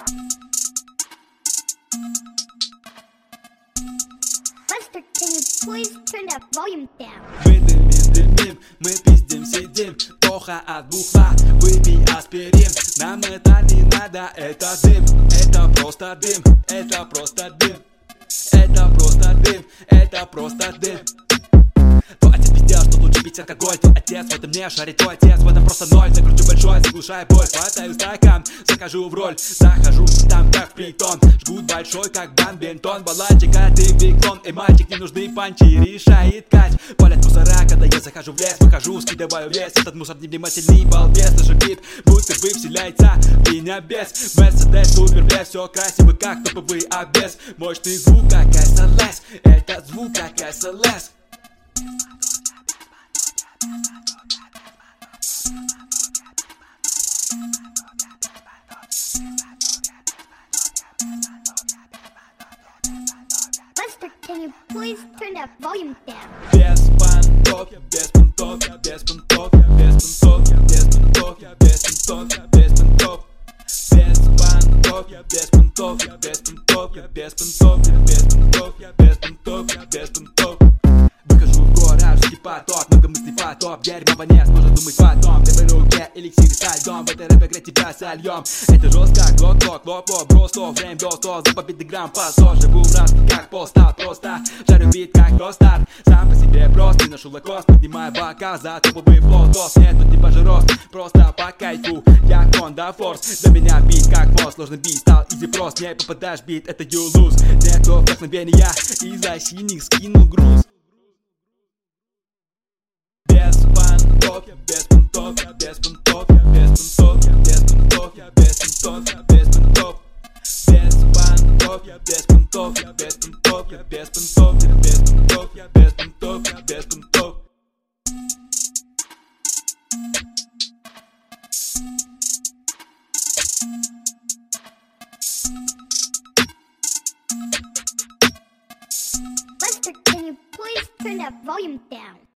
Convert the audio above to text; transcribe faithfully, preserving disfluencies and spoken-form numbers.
Lester, can you please turn that volume down? Мы дымим, дымим, мы пиздим, сидим. Плохо от бухла, выпей аспирин. Нам это не надо, это дым. Это просто дым, это просто дым. Это просто дым, это просто дым. Твой отец пиздел, что лучше пить алкоголь. Твой отец в этом не шарит, твой отец в этом просто ноль. Закручу большой, заглушая боль. Хватаю стакан, захожу в роль. Захожу там как в притон. Жгут большой, как бомбентон. Баланчика, ты биклон. Эй, мальчик, не нужны панчи, решает кать. Палят мусора, когда я захожу в лес. Выхожу, скидываю вес. Этот мусор невнимательный балбес. Слышу бит, будто бы вселяется в меня бес. Мерседес, супер блеск, все красиво, как топовый обвес. Мощный звук, как эс эл эс. Это звук, как эс эл эс. Lester, can you please turn that volume down? Без понтов, я без понтов, я без понтов, я без понтов, я без понтов, я без понтов, я без понтов. Без понтов, я без понтов, я без понтов, я без понтов, я без понтов, я без понтов, я без понтов. Выхожу в гараж, жги поток, много мыслей потоп. Дерьмово не сможет думать потом. В левой руке эликсир со льдом, в этой рэпе игре тебя сольем. Это жестко, глок-глок, лоп-лоп, бросов, время до сто. За победный грамм посол, живу в раске, как полста, просто. Жарю бит, как Ростар, сам по себе прост. Не ношу лакост, поднимаю бока за топовый флотос. Нет, тут типа же рост, просто по кайфу. Я Honda Force, для меня бит как мост. Сложный бит стал изи прост, не попадаешь в бит, это you lose. Нету вдохновения, из-за синих скинул груз. Без понтов, я без понтов, я без понтов, я без понтов, я без понтов, я без понтов, я без понтов. Без понтов, я без понтов, я без понтов, я без понтов, я без понтов, я без понтов, я без понтов. Lester, can you please turn that volume down?